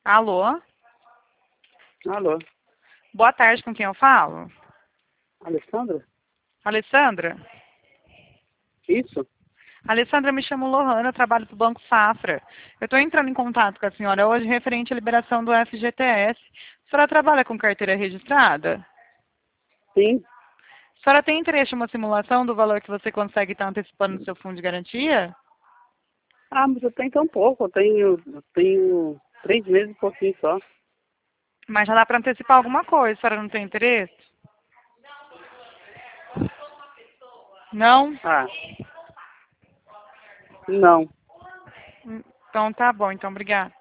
Alô? Alô, Boa tarde, com quem eu falo? Alessandra? Alessandra? Isso? Alessandra, me chamo Lohana, eu trabalho para o Banco Safra. Eu estou entrando em contato com a senhora hoje referente à liberação do FGTS. A senhora trabalha com carteira registrada? Sim. A senhora tem interesse em uma simulação do valor que você consegue estar antecipando no seu fundo de garantia? Ah, mas eu tenho tão pouco, eu tenho 3 meses e pouquinho só. Mas já dá para antecipar alguma coisa, a senhora não tem interesse? Não? Ah, não. Então tá bom, então obrigada.